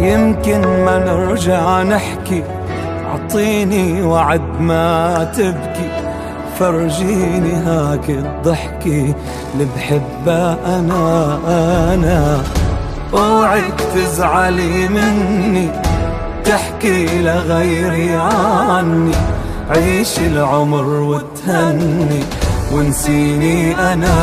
يمكن ما نرجع نحكي، عطيني وعد ما تبكي، فرجيني هاك الضحكي اللي بحبها أنا. اوعك تزعلي مني، تحكي لغيري عني، عيش العمر وتهني ونسيني أنا.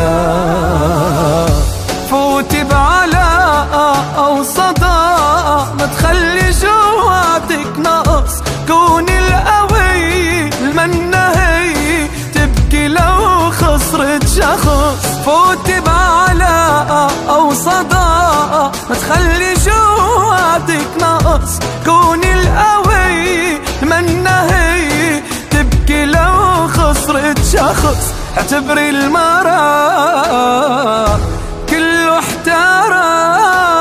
فوتي بعلاقة أو صداقة، ما تخلي جواتك نقص، كوني القوي المنة هي تبكي لو خسرت شخص. فوتي بعلاقة أو صداقة، ما تخلي جواتك نقص، كوني القوي المنة هي تبكي لو خسرت شخص. اعتبري المرأة كله احترى،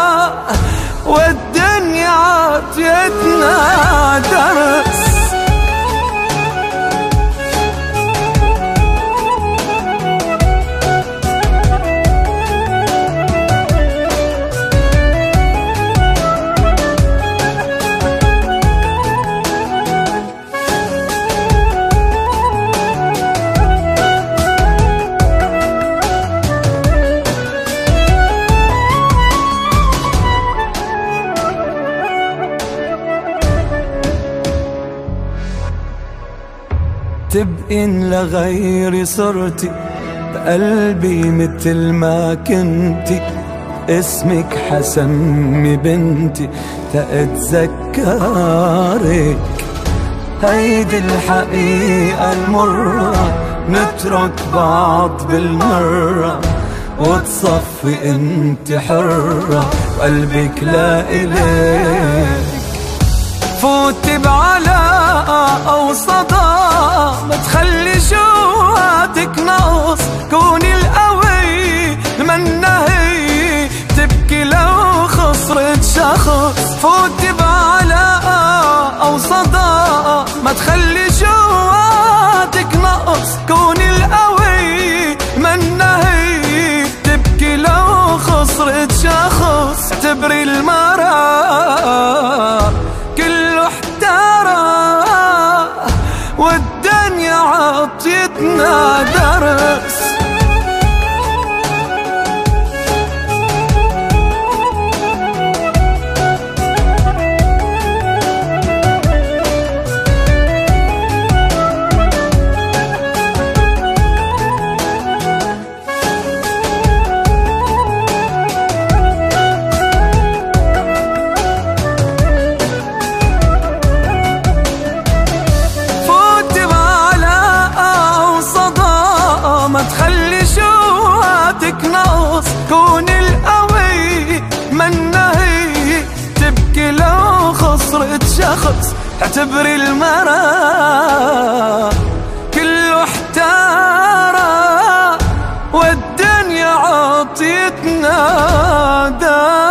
والدنيا عطيتنا درس. تبقين لغيري صرتي بقلبي متل ما كنتي، اسمك حسمي بنتي تأتذكرك. هيدي الحقيقة المرة، نترك بعض بالمرة، وتصفي انت حرة وقلبك لا إليك. فوتي بعلاقة أو صداقة، ما تخلي جواتك نقص، كوني القوي المنة هي تبكي لو خسرت شخص. فوتي بعلاقة أو صداقة، ما تخلي جواتك نقص، كوني القوي المنة هي تبكي لو خسرت شخص. اعتبري المرأة كله احترى، والدنيا عطيتنا درس. ما تخلي جواتك نقص، كوني القوي منة هي تبكي لو خسرت شخص. اعتبري المرأة كله احترى، والدنيا عطيتنا